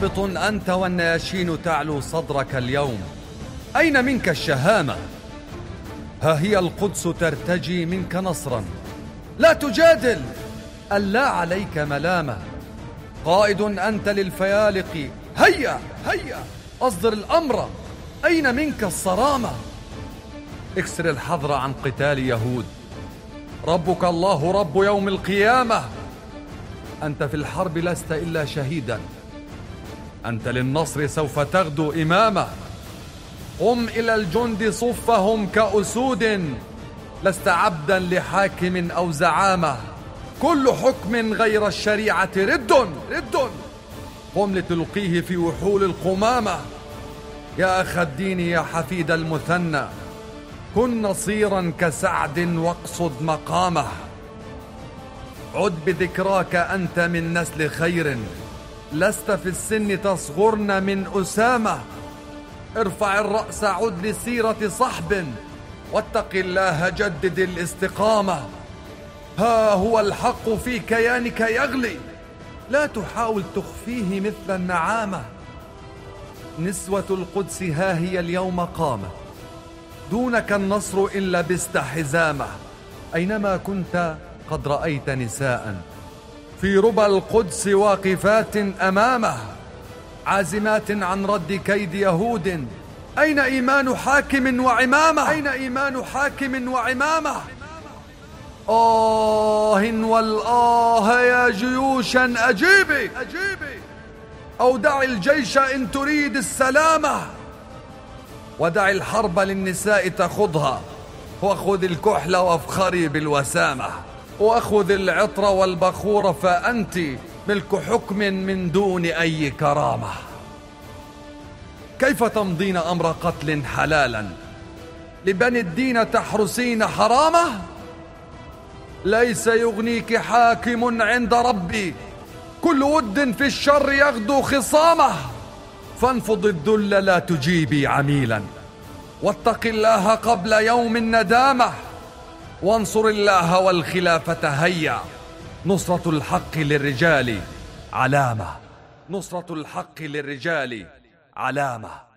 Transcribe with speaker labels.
Speaker 1: هابط أنت والنياشين تعلو صدرك اليوم. أين منك الشهامة؟ ها هي القدس ترتجي منك نصرا. لا تجادل، ألا عليك ملامة. قائد أنت للفيالق، هيا هيا أصدر الأمر. أين منك الصرامة؟ اكسر الحظر عن قتال يهود. ربك الله رب يوم القيامة. أنت في الحرب لست إلا شهيدا، أنت للنصر سوف تغدو إمامة. قم إلى الجند صفهم كأسود، لست عبدا لحاكم أو زعامة. كل حكم غير الشريعة رد. قم لتلقيه في وحول القمامة. يا أخ الدين يا حفيد المثنى، كن نصيرا كسعد واقصد مقامه. عد بذكراك أنت من نسل خير، لست في السن تصغرن من أسامة. ارفع الرأس عد لسيرة صحب، واتق الله جدد الاستقامة. ها هو الحق في كيانك يغلي، لا تحاول تخفيه مثل النعامة. نسوة القدس ها هي اليوم قامة، دونك النصر إن لبست حزامة. أينما كنت قد رأيت نساء في ربى القدس واقفات أمامه، عازمات عن رد كيد يهود. أين إيمان حاكم وعمامة؟ أين إيمان حاكم وعمامة؟ والآه يا جيوشا أجيبي، أو دع الجيش إن تريد السلامة. ودع الحرب للنساء تخضها، وخذ الكحل وافخري بالوسامة. وأخذ العطر والبخور فأنت ملك حكم من دون أي كرامة. كيف تمضين أمر قتل حلالا، لبني الدين تحرسين حرامة؟ ليس يغنيك حاكم عند ربي، كل ود في الشر يغدو خصامه. فانفض الذل لا تجيبي عميلا، واتق الله قبل يوم الندامة. وانصر الله والخلافة هيا، نصرة الحق للرجال علامة. نصرة الحق للرجال علامة.